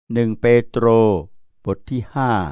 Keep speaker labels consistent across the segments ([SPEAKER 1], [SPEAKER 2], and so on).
[SPEAKER 1] 1 เปโตรบทที่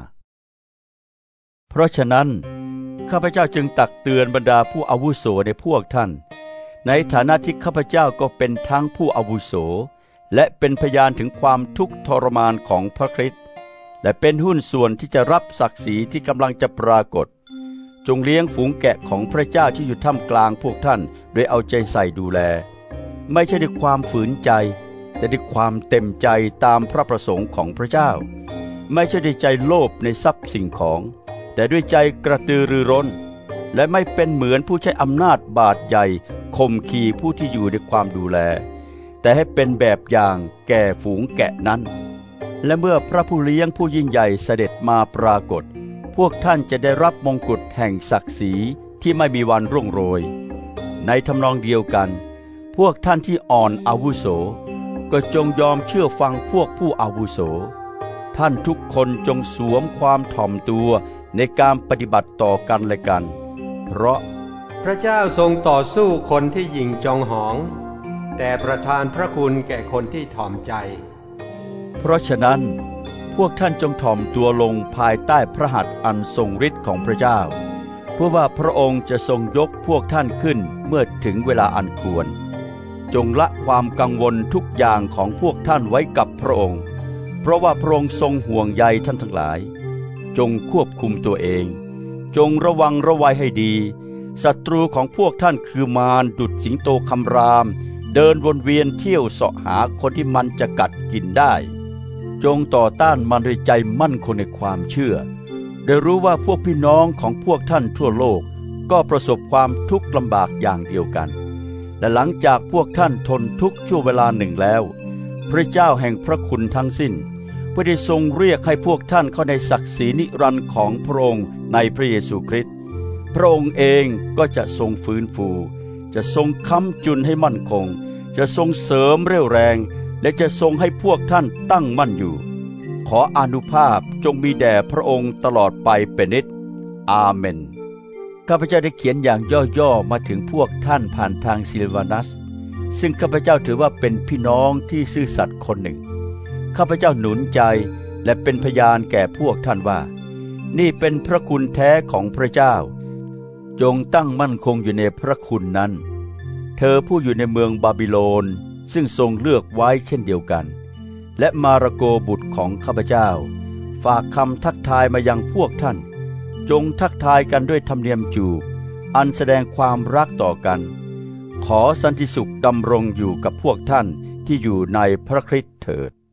[SPEAKER 1] 5เพราะฉะนั้นข้าพเจ้าจึงตักเตือนบรรดาผู้อาวุโสในพวกท่านในฐานะที่ข้าพเจ้าก็เป็นทั้งผู้อาวุโสและเป็นพยานถึงความทุกข์ทรมานของพระคริสต์และเป็นหุ้นส่วนที่จะรับศักดิ์ศรีที่กำลังจะปรากฏจงเลี้ยงฝูงแกะของพระเจ้าที่อยู่ท่ามกลางพวกท่านโดยเอาใจใส่ดูแลไม่ใช่ด้วยความฝืนใจแต่ด้วยความเต็มใจตามพระประสงค์ของพระเจ้าไม่ใช่ด้วยใจโลภในทรัพย์สิ่งของแต่ด้วยใจกระตือรือร้นและไม่เป็นเหมือนผู้ใช้อำนาจบาดใหญ่ข่มขีผู้ที่อยู่ในความดูแลแต่ให้เป็นแบบอย่างแก่ฝูงแกะนั้นและเมื่อพระผู้เลี้ยงผู้ยิ่งใหญ่เสด็จมาปรากฏพวกท่านจะได้รับมงกุฎแห่งศักดิ์ศรีที่ไม่มีวันร่วงโรยในทำนองเดียวกันพวกท่านที่อ่อนอาวุโสก็จงยอมเชื่อฟังพวกผู้อาวุโสท่านทุกคนจงสวมความถ่อมตัวในการปฏิบัติต่อกันและกันเพราะ
[SPEAKER 2] พระเจ้าทรงต่อสู้คนที่หยิ่งจองหองแต่ประทานพระคุณแก่คนที่ถ่อมใจ
[SPEAKER 1] เพราะฉะนั้นพวกท่านจงถ่อมตัวลงภายใต้พระหัตถ์อันทรงฤทธิ์ของพระเจ้าเพื่อว่าพระองค์จะทรงยกพวกท่านขึ้นเมื่อถึงเวลาอันควรจงละความกังวลทุกอย่างของพวกท่านไว้กับพระองค์เพราะว่าพระองค์ทรงห่วงใยท่านทั้งหลายจงควบคุมตัวเองจงระวังระวัยให้ดีศัตรูของพวกท่านคือมารดุจสิงโตคำรามเดินวนเวียนเที่ยวเสาะหาคนที่มันจะกัดกินได้จงต่อต้านมันด้วยใจมั่นคงในความเชื่อได้รู้ว่าพวกพี่น้องของพวกท่านทั่วโลกก็ประสบความทุกข์ลำบากอย่างเดียวกันและหลังจากพวกท่านทนทุกข์ชั่วเวลาหนึ่งแล้วพระเจ้าแห่งพระคุณทั้งสิ้นเพื่อได้ทรงเรียกให้พวกท่านเข้าในศักดิ์ศรีนิรันดร์ของพระองค์ในพระเยซูคริสต์พระองค์เองก็จะทรงฟื้นฟูจะทรงค้ำจุนให้มั่นคงจะทรงเสริมเรี่ยวแรงและจะทรงให้พวกท่านตั้งมั่นอยู่ขออานุภาพจงมีแด่พระองค์ตลอดไปเป็นนิจอาเมนข้าพเจ้าได้เขียนอย่างย่อๆมาถึงพวกท่านผ่านทางซิลวานัสซึ่งข้าพเจ้าถือว่าเป็นพี่น้องที่ซื่อสัตย์คนหนึ่งข้าพเจ้าหนุนใจและเป็นพยานแก่พวกท่านว่านี่เป็นพระคุณแท้ของพระเจ้าจงตั้งมั่นคงอยู่ในพระคุณนั้นเธอผู้อยู่ในเมืองบาบิโลนซึ่งทรงเลือกไว้เช่นเดียวกันและมาระโกบุตรของข้าพเจ้าฝากคำทักทายมายังพวกท่านจงทักทายกันด้วยธรรมเนียมจูบอันแสดงความรักต่อกันขอสันติสุขดำรงอยู่กับพวกท่านที่อยู่ในพระคริสต์เถิด